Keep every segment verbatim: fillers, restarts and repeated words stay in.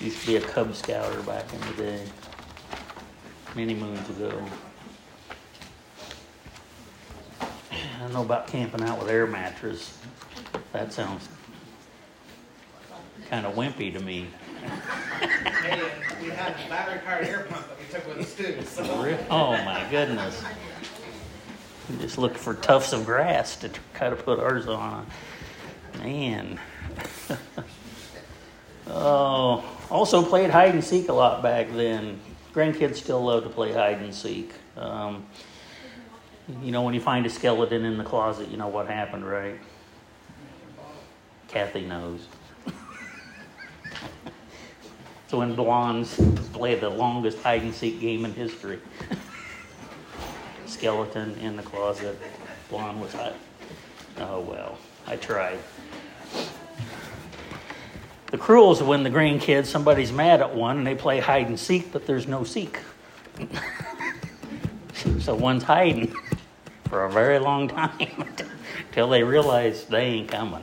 Used to be a Cub Scouter back in the day, many moons ago. I don't know about camping out with air mattress. That sounds kind of wimpy to me. Hey, and we had a battery-powered air pump that we took with us too. So. Oh my goodness! We just looked for tufts of grass to kind of put ours on. Man. Oh, also played hide and seek a lot back then. Grandkids still love to play hide and seek. Um, you know, when you find a skeleton in the closet, you know what happened, right? Kathy knows. So when blondes play the longest hide and seek game in history. Skeleton in the closet. Blonde was hot. Oh well, I tried. The cruel is when the grandkids, somebody's mad at one and they play hide and seek, but there's no seek. So one's hiding for a very long time until they realize they ain't coming.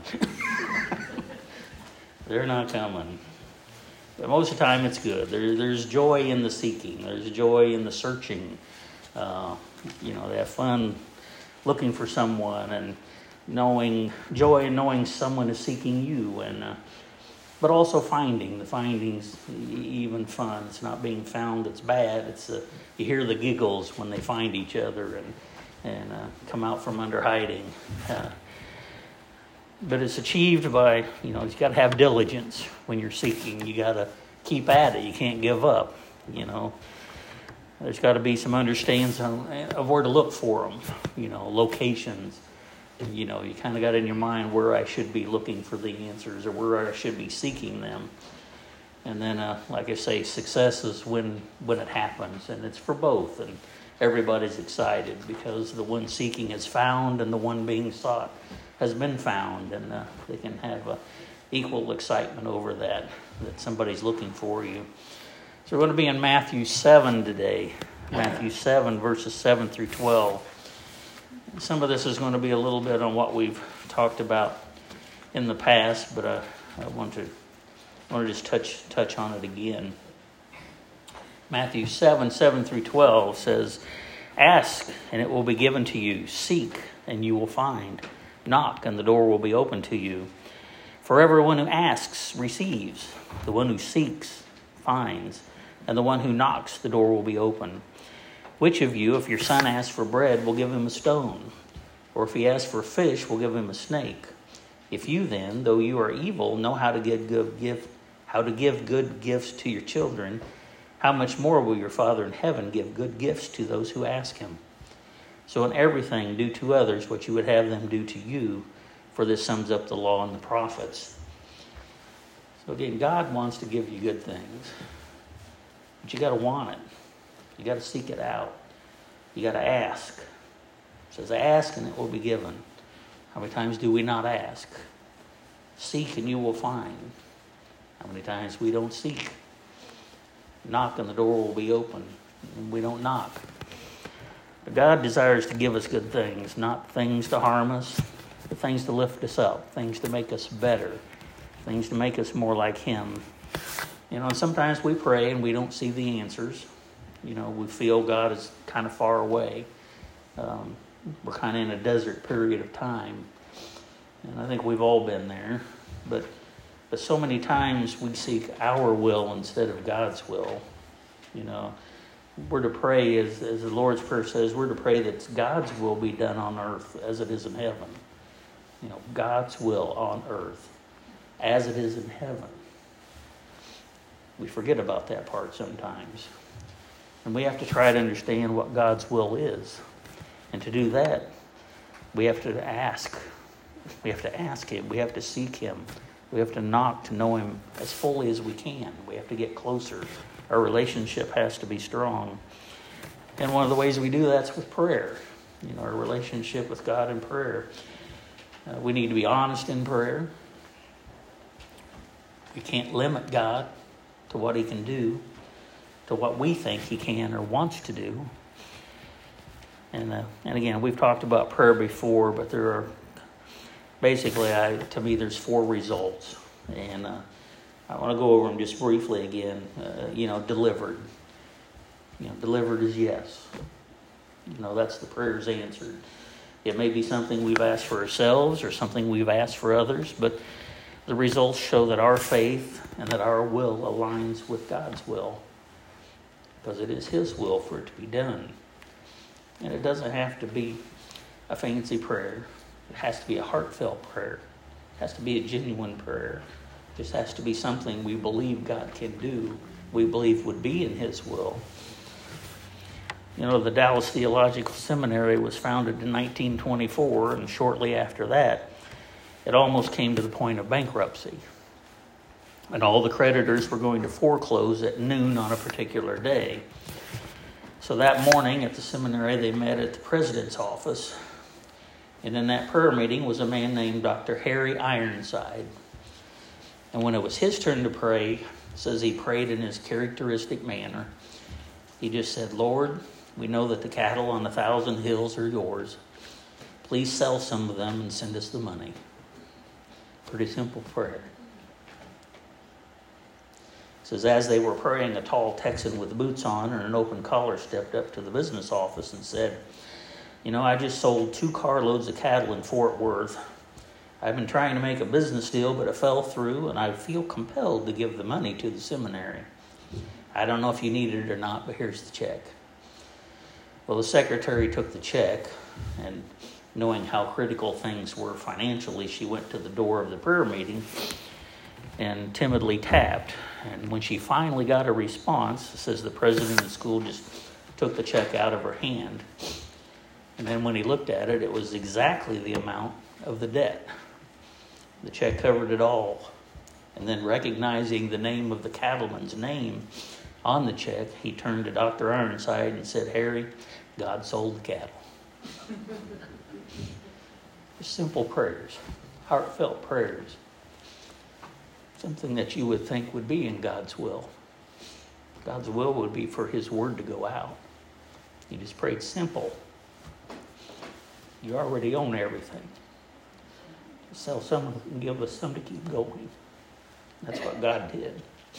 They're not coming. But most of the time it's good. There, there's joy in the seeking. There's joy in the searching. Uh, you know, they have fun looking for someone and knowing, joy in knowing someone is seeking you. And uh, but also finding. The finding's even fun. It's not being found that's bad. It's uh, you hear the giggles when they find each other and, and uh, come out from under hiding. Uh, But it's achieved by, you know, you got to have diligence when you're seeking. You got to keep at it. You can't give up, you know. There's got to be some understanding of where to look for them, you know, locations. You know, you kind of got in your mind where I should be looking for the answers or where I should be seeking them. And then, uh, like I say, success is when, when it happens. And it's for both. And everybody's excited because the one seeking is found and the one being sought has been found, and uh, they can have uh, equal excitement over that, that somebody's looking for you. So we're going to be in Matthew seven today. Matthew seven, verses seven through twelve. Some of this is going to be a little bit on what we've talked about in the past, but uh, I want to I want to just touch touch on it again. Matthew seven, seven through twelve says, "Ask, and it will be given to you. Seek, and you will find. Knock, and the door will be open to you. For everyone who asks receives. The one who seeks finds. And the one who knocks, the door will be open. Which of you, if your son asks for bread, will give him a stone? Or if he asks for fish, will give him a snake? If you then, though you are evil, know how to give good gift, how to give good gifts to your children, how much more will your Father in heaven give good gifts to those who ask him? So in everything, do to others what you would have them do to you, for this sums up the law and the prophets." So again, God wants to give you good things, but you got to want it. You got to seek it out. You got to ask. It says, "Ask and it will be given." How many times do we not ask? Seek and you will find. How many times we don't seek? Knock and the door will be open, and we don't knock. But God desires to give us good things, not things to harm us, but things to lift us up, things to make us better, things to make us more like Him. You know, and sometimes we pray and we don't see the answers. You know, we feel God is kind of far away. Um, we're kind of in a desert period of time. And I think we've all been there. But, but so many times we seek our will instead of God's will, you know. We're to pray, as, as the Lord's Prayer says, we're to pray that God's will be done on earth as it is in heaven. You know, God's will on earth as it is in heaven. We forget about that part sometimes. And we have to try to understand what God's will is. And to do that, we have to ask. We have to ask Him. We have to seek Him. We have to knock to know Him as fully as we can. We have to get closer. Our relationship has to be strong. And one of the ways we do that's with prayer. You know, our relationship with God in prayer. Uh, we need to be honest in prayer. We can't limit God to what He can do, to what we think He can or wants to do. And uh, and again, we've talked about prayer before, but there are basically, I, to me, there's four results. And uh, I want to go over them just briefly again. Uh, you know, delivered. You know, delivered is yes. You know, that's the prayers answered. It may be something we've asked for ourselves or something we've asked for others, but the results show that our faith and that our will aligns with God's will, because it is His will for it to be done. And it doesn't have to be a fancy prayer. It has to be a heartfelt prayer. It has to be a genuine prayer. It just has to be something we believe God can do, we believe would be in His will. You know, the Dallas Theological Seminary was founded in nineteen twenty-four, and shortly after that, it almost came to the point of bankruptcy. And all the creditors were going to foreclose at noon on a particular day. So that morning at the seminary, they met at the president's office. And in that prayer meeting was a man named Doctor Harry Ironside. And when it was his turn to pray, it says he prayed in his characteristic manner. He just said, "Lord, we know that the cattle on a thousand hills are yours. Please sell some of them and send us the money." Pretty simple prayer. It says, as they were praying, a tall Texan with boots on and an open collar stepped up to the business office and said, "You know, I just sold two carloads of cattle in Fort Worth. I've been trying to make a business deal, but it fell through, and I feel compelled to give the money to the seminary. I don't know if you need it or not, but here's the check." Well, the secretary took the check, and knowing how critical things were financially, she went to the door of the prayer meeting and timidly tapped. And when she finally got a response, it says the president of the school just took the check out of her hand. And then when he looked at it, it was exactly the amount of the debt. The check covered it all. And then recognizing the name of the cattleman's name on the check, he turned to Doctor Ironside and said, "Harry, God sold the cattle." Simple prayers, heartfelt prayers. Something that you would think would be in God's will. God's will would be for His word to go out. You just prayed simple. You already own everything. Just sell some and give us some to keep going. That's what God did.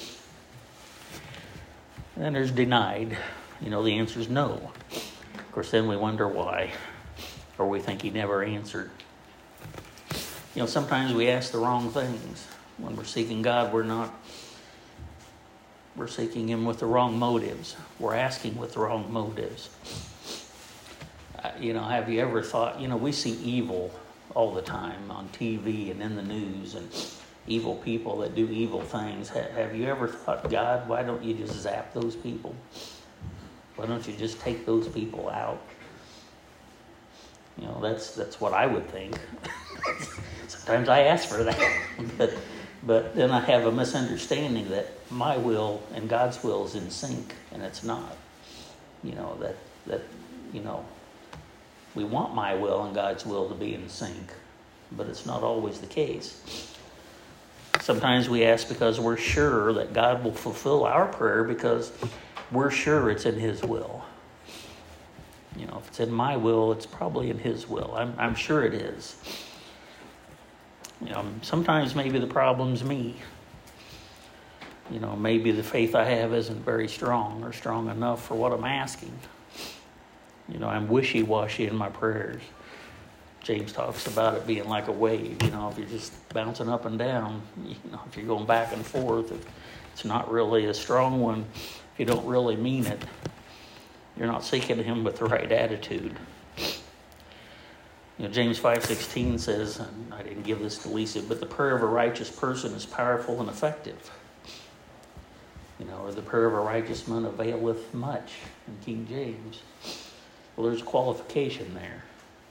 And then there's denied. You know, the answer is no. Of course, then we wonder why. Or we think He never answered. You know, sometimes we ask the wrong things. When we're seeking God, we're not, we're seeking Him with the wrong motives. We're asking with the wrong motives. Uh, you know, have you ever thought, you know, we see evil all the time on T V and in the news, and evil people that do evil things. Ha- have you ever thought, God, why don't you just zap those people? Why don't you just take those people out? You know, that's that's what I would think. Sometimes I ask for that. but but then I have a misunderstanding that my will and God's will is in sync, and it's not. You know, that that you know, we want my will and God's will to be in sync, but it's not always the case. Sometimes we ask because we're sure that God will fulfill our prayer because we're sure it's in His will. You know, if it's in my will, it's probably in His will. I'm, I'm sure it is. You know, sometimes maybe the problem's me. You know, maybe the faith I have isn't very strong or strong enough for what I'm asking. You know, I'm wishy-washy in my prayers. James talks about it being like a wave. You know, if you're just bouncing up and down, you know, if you're going back and forth, if it's not really a strong one, if you don't really mean it, you're not seeking Him with the right attitude. You know, James five sixteen says, and I didn't give this to Lisa, but the prayer of a righteous person is powerful and effective. You know, or the prayer of a righteous man availeth much in King James. Well, there's a qualification there.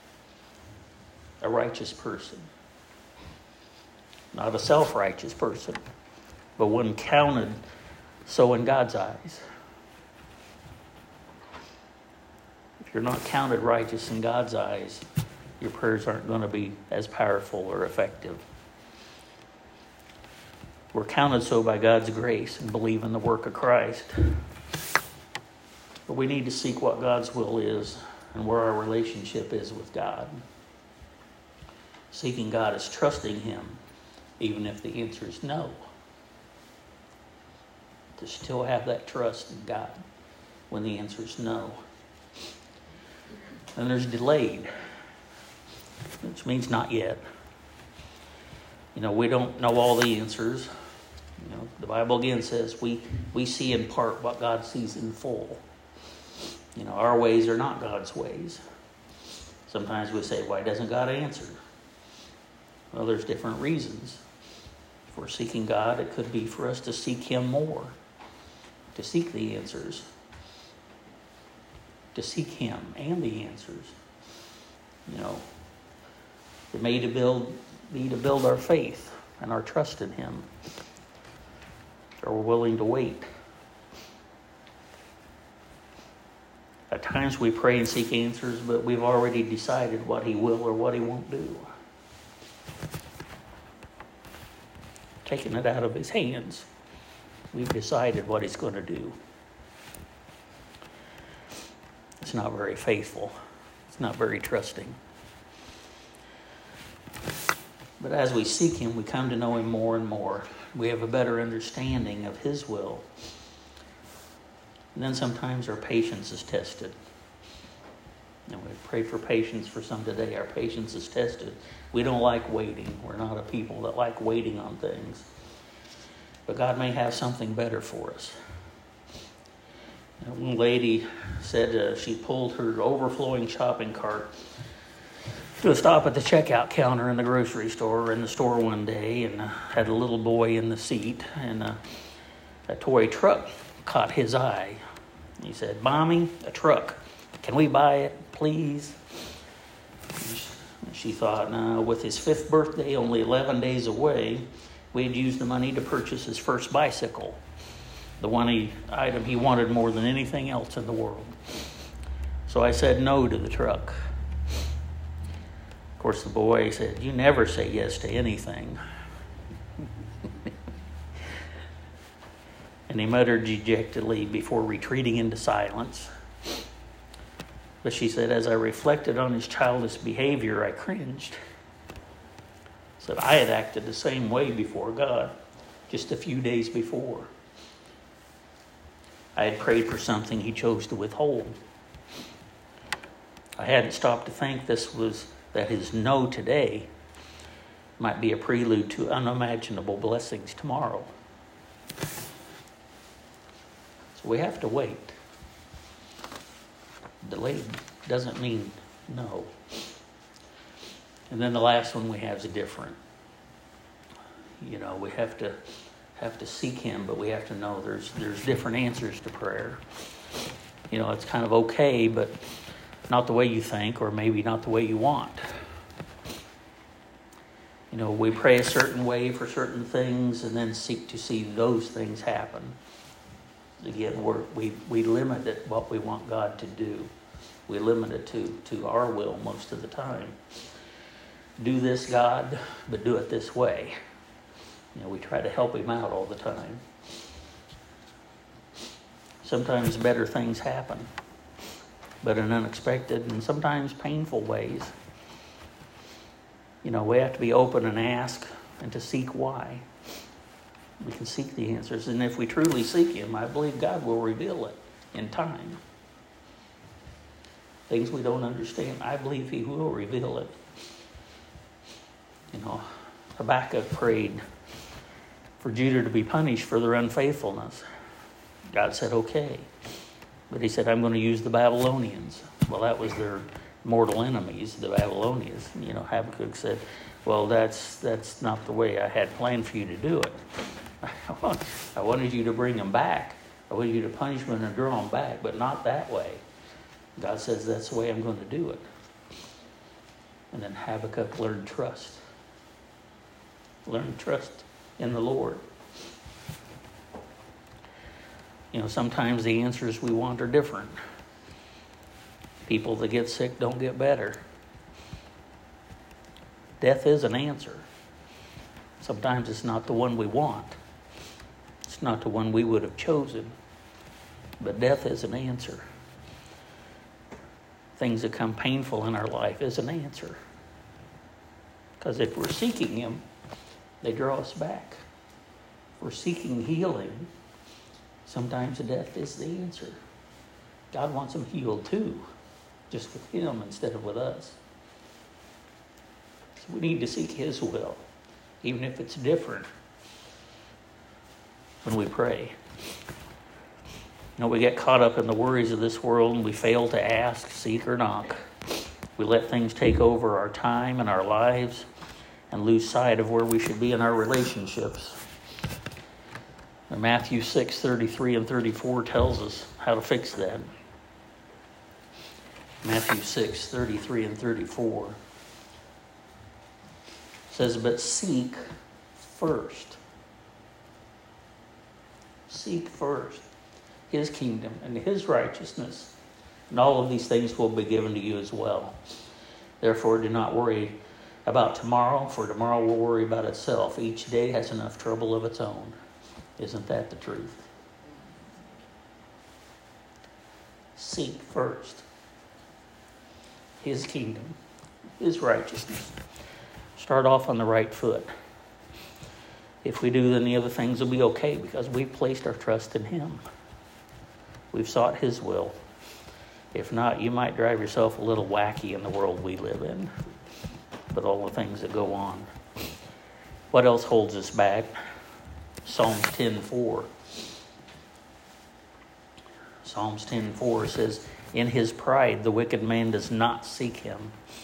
A righteous person. Not a self-righteous person, but one counted so in God's eyes. If you're not counted righteous in God's eyes, your prayers aren't going to be as powerful or effective. We're counted so by God's grace and believe in the work of Christ. But we need to seek what God's will is and where our relationship is with God. Seeking God is trusting Him, even if the answer is no. to still have that trust in God when the answer is no. And there's delayed, which means not yet. You know, we don't know all the answers. You know, the Bible again says we, we see in part what God sees in full. You know, our ways are not God's ways. Sometimes we say, why doesn't God answer? Well, there's different reasons. If we're seeking God, it could be for us to seek Him more, to seek the answers, to seek Him and the answers. You know, it may to build, be to build our faith and our trust in Him. Or we're willing to wait. At times we pray and seek answers, but we've already decided what He will or what He won't do. Taking it out of His hands, we've decided what He's going to do. It's not very faithful. It's not very trusting. But as we seek Him, we come to know Him more and more. We have a better understanding of His will. And then sometimes our patience is tested. And we pray for patience for some today. Our patience is tested. We don't like waiting. We're not a people that like waiting on things. But God may have something better for us. One lady said uh, she pulled her overflowing shopping cart to a stop at the checkout counter in the grocery store in the store one day, and uh, had a little boy in the seat, and uh, a toy truck caught his eye. He said, "Mommy, a truck. Can we buy it, please?" She thought, no, with his fifth birthday only eleven days away, we'd use the money to purchase his first bicycle, the one he, item he wanted more than anything else in the world. So I said no to the truck. Of course, the boy said, "You never say yes to anything." And he muttered dejectedly before retreating into silence. But she said, as I reflected on his childish behavior, I cringed. Said I had acted the same way before God just a few days before. I had prayed for something He chose to withhold. I hadn't stopped to think this was that his no today might be a prelude to unimaginable blessings tomorrow. So we have to wait. Delayed doesn't mean no. And then the last one we have is different. You know, we have to have to seek Him, but we have to know there's there's different answers to prayer. You know, it's kind of okay, but not the way you think, or maybe not the way you want. You know, we pray a certain way for certain things and then seek to see those things happen. Again, we're, we we limit it what we want God to do. We limit it to, to our will most of the time. Do this, God, but do it this way. You know, we try to help Him out all the time. Sometimes better things happen, but in unexpected and sometimes painful ways. You know, we have to be open and ask and to seek why. We can seek the answers. And if we truly seek Him, I believe God will reveal it in time. Things we don't understand, I believe He will reveal it. You know, Habakkuk prayed for Judah to be punished for their unfaithfulness. God said, okay. But He said, I'm going to use the Babylonians. Well, that was their mortal enemies, the Babylonians. You know, Habakkuk said, well, that's that's not the way I had planned for you to do it. I wanted you to bring them back. I wanted you to punish them and draw them back, but not that way. God says, that's the way I'm going to do it. And then Habakkuk learned trust. Learn trust in the Lord. You know, sometimes the answers we want are different. People that get sick don't get better. Death is an answer. Sometimes it's not the one we want. It's not the one we would have chosen. But death is an answer. Things that come painful in our life is an answer. Because if we're seeking Him, they draw us back. If we're seeking healing, Sometimes death is the answer. God wants them healed too, just with him instead of with us. So we need to seek his will, even if it's different, when we pray. You know, we get caught up in the worries of this world and we fail to ask, seek, or knock. We let things take over our time and our lives and lose sight of where we should be in our relationships. And Matthew six, thirty-three and thirty-four tells us how to fix that. Matthew six, thirty-three and thirty-four says, but seek first. Seek first his kingdom and his righteousness, and all of these things will be given to you as well. Therefore, do not worry about tomorrow, for tomorrow will worry about itself. Each day has enough trouble of its own. Isn't that the truth? Seek first his kingdom, his righteousness. Start off on the right foot. If we do, then the other things will be okay because we've placed our trust in him. We've sought his will. If not, you might drive yourself a little wacky in the world we live in, with all the things that go on. What else holds us back? Psalms ten four. Psalms ten four says, in his pride the wicked man does not seek him.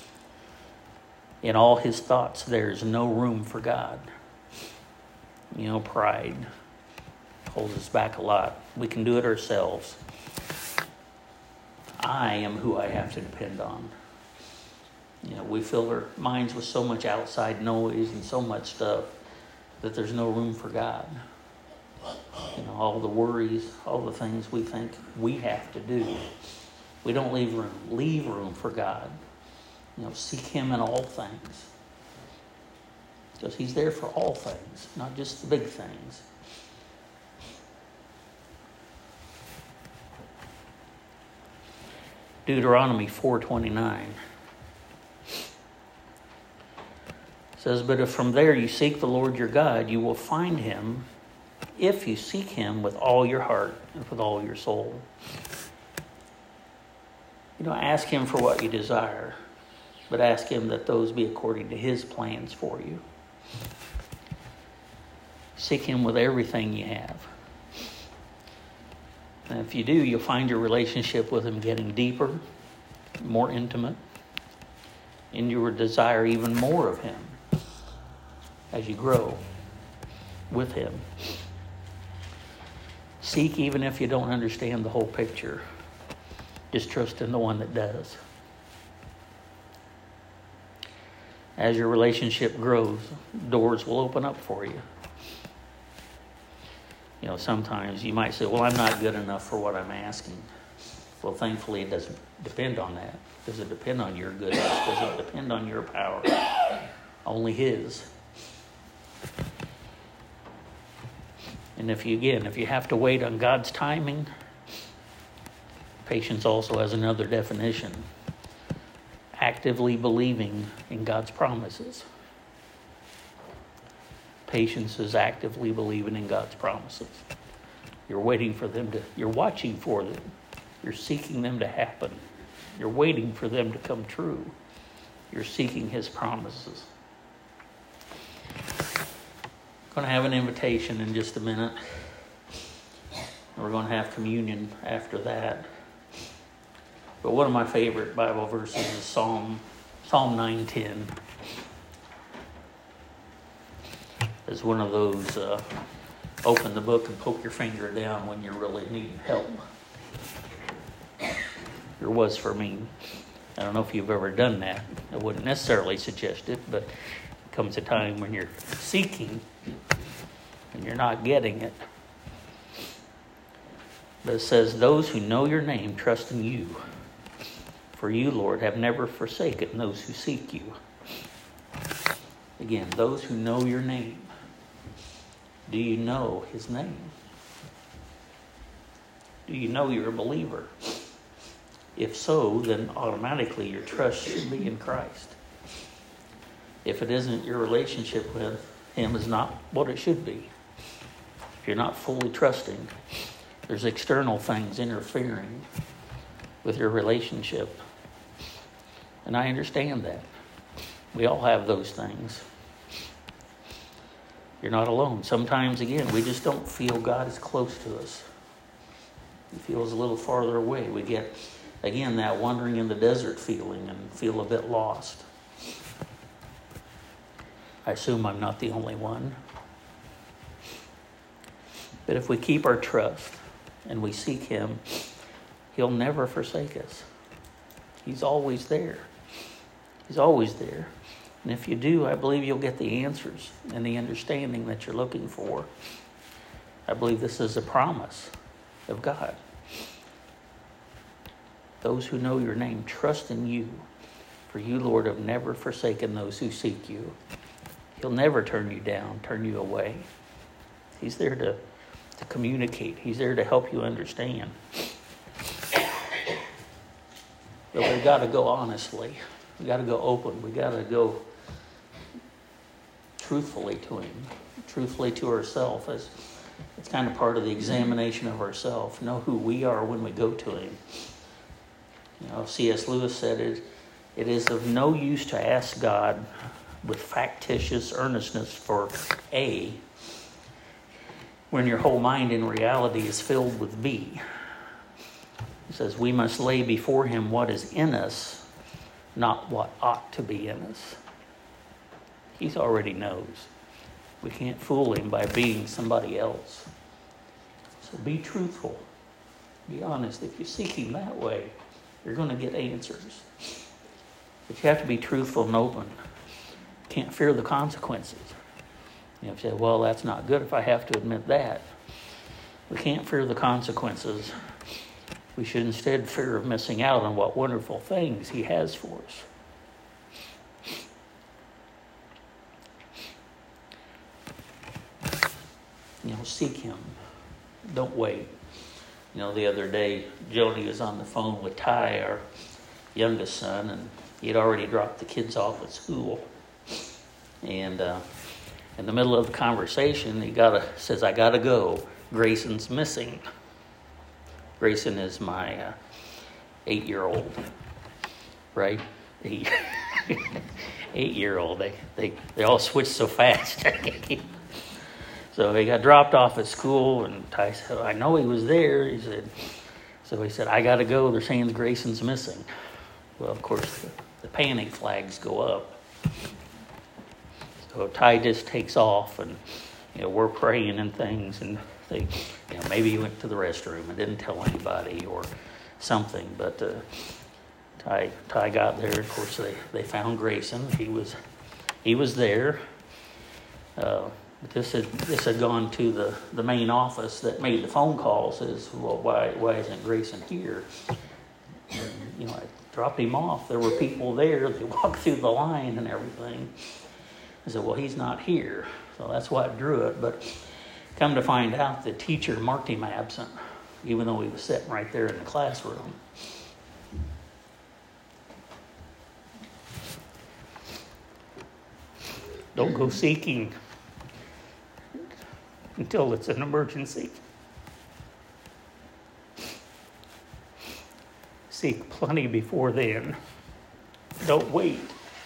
In all his thoughts there is no room for God. You know, pride holds us back a lot. We can do it ourselves. I am who I have to depend on. You know, we fill our minds with so much outside noise and so much stuff that there's no room for God. You know, all the worries, all the things we think we have to do. We don't leave room. Leave room for God. You know, seek him in all things. Because he's there for all things, not just the big things. Deuteronomy four twenty-nine says, but if from there you seek the Lord your God, you will find him if you seek him with all your heart and with all your soul. You don't ask him for what you desire, but ask him that those be according to his plans for you. Seek him with everything you have. And if you do, you'll find your relationship with him getting deeper, more intimate, and you will desire even more of him as you grow with him. Seek even if you don't understand the whole picture. Just trust in the one that does. As your relationship grows, doors will open up for you. You know, sometimes you might say, well, I'm not good enough for what I'm asking. Well, thankfully, it doesn't depend on that. Does it depend on your goodness? Does it depend on your power? Only his. And if you, again, if you have to wait on God's timing, patience also has another definition. Actively believing in God's promises. Patience is actively believing in God's promises. You're waiting for them to, you're watching for them. You're seeking them to happen. You're waiting for them to come true. You're seeking his promises. I'm going to have an invitation in just a minute. We're going to have communion after that. But one of my favorite Bible verses is Psalm Psalm nine ten. It's one of those uh, open the book and poke your finger down when you really need help. There was for me. I don't know if you've ever done that. I wouldn't necessarily suggest it, but there comes a time when you're seeking and you're not getting it. But it says, those who know your name trust in you. For you, Lord, have never forsaken those who seek you. Again, those who know your name. Do you know his name? Do you know you're a believer? If so, then automatically your trust should be in Christ. If it isn't, your relationship with him is not what it should be. If you're not fully trusting, There's external things interfering with your relationship. And I understand that. We all have those things. You're not alone. Sometimes, again, we just don't feel God is close to us. He feels a little farther away. We get, again, that wandering in the desert feeling and feel a bit lost. I assume I'm not the only one. But if we keep our trust and we seek Him, He'll never forsake us. He's always there. He's always there. And if you do, I believe you'll get the answers and the understanding that you're looking for. I believe this is a promise of God. Those who know your name trust in you. For you, Lord, have never forsaken those who seek you. He'll never turn you down, turn you away. He's there to, to communicate. He's there to help you understand. But we've got to go honestly. We've got to go open. We've got to go truthfully to Him, truthfully to ourselves. It's, it's kind of part of the examination of ourselves. Know who we are when we go to Him. You know, C S Lewis said it, it is of no use to ask God with factitious earnestness for A, when your whole mind in reality is filled with B. He says, we must lay before Him what is in us, not what ought to be in us. He already knows. We can't fool Him by being somebody else. So be truthful. Be honest. If you seek Him that way, you're going to get answers. But you have to be truthful and open. Can't fear the consequences. You know, if you say, well, that's not good if I have to admit that. We can't fear the consequences. We should instead fear of missing out on what wonderful things He has for us. You know, seek Him. Don't wait. You know, the other day, Joni was on the phone with Ty, our youngest son, and he had already dropped the kids off at school. And uh, in the middle of the conversation, he got a, says, I got to go. Grayson's missing. Grayson is my uh, eight-year-old, right? Eight, eight-year-old. They, they, they all switch so fast. So he got dropped off at school, and Ty said, I know he was there. He said, so he said, I got to go. They're saying Grayson's missing. Well, of course, the, the panic flags go up. So Ty just takes off, and you know we're praying and things, and they, you know, maybe he went to the restroom and didn't tell anybody or something. But uh, Ty Ty got there. Of course, they, they found Grayson. He was he was there. Uh, but this had this had gone to the, the main office that made the phone call. Says, well, why why isn't Grayson here? And, you know, I dropped him off. There were people there. They walked through the line and everything. I said, well, he's not here. So that's why I drew it. But come to find out, the teacher marked him absent, even though he was sitting right there in the classroom. Don't go seeking until it's an emergency. Seek plenty before then. Don't wait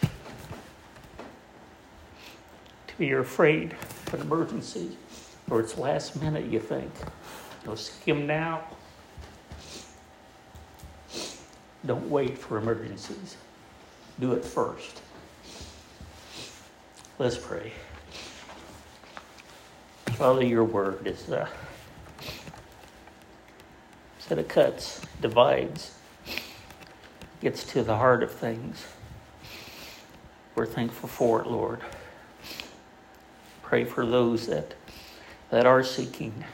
till you're afraid of an emergency or it's last minute you think. Go seek Him now. Don't wait for emergencies. Do it first. Let's pray. Father, your word is uh, said it cuts, divides, gets to the heart of things. We're thankful for it, Lord. Pray for those that that are seeking.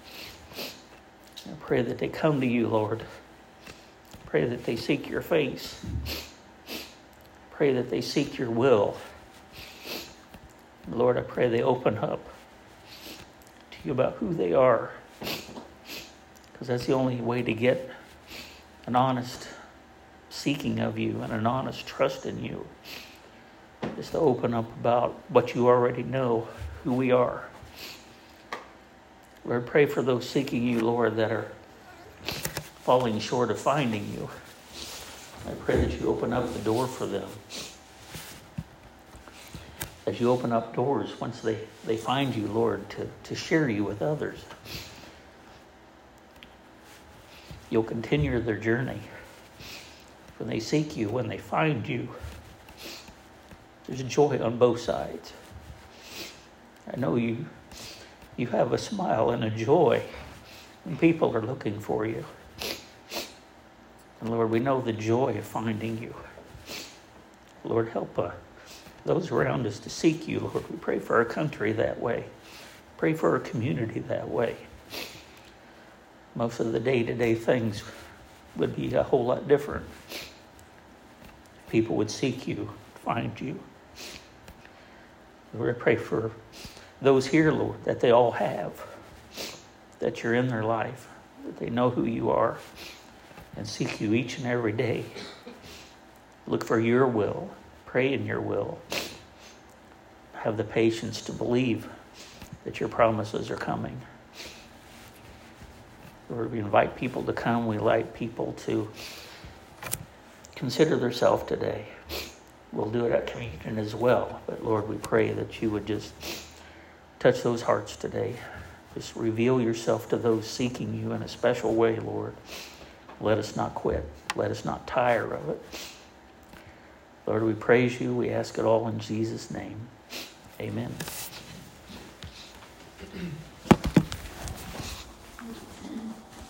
I pray that they come to you, Lord. Pray that they seek your face. Pray that they seek your will. Lord, I pray they open up to you about who they are. Because that's the only way to get an honest seeking of you and an honest trust in you. Is to open up about what you already know, who we are. Lord, pray for those seeking you, Lord, that are falling short of finding you. I pray that you open up the door for them. As you open up doors, once they, they find you, Lord, to, to share you with others, you'll continue their journey. When they seek you, when they find you, there's joy on both sides. I know you, you have a smile and a joy when people are looking for you. And Lord, we know the joy of finding you. Lord, help uh, those around us to seek you, Lord. We pray for our country that way. Pray for our community that way. Most of the day-to-day things would be a whole lot different. People would seek you, find you. Lord, I pray for those here, Lord, that they all have, that you're in their life, that they know who you are, and seek you each and every day. Look for your will. Pray in your will. Have the patience to believe that your promises are coming. Lord, we invite people to come. We invite people to consider themselves today. We'll do it at communion as well. But Lord, we pray that you would just touch those hearts today. Just reveal yourself to those seeking you in a special way, Lord. Let us not quit. Let us not tire of it. Lord, we praise you. We ask it all in Jesus' name. Amen.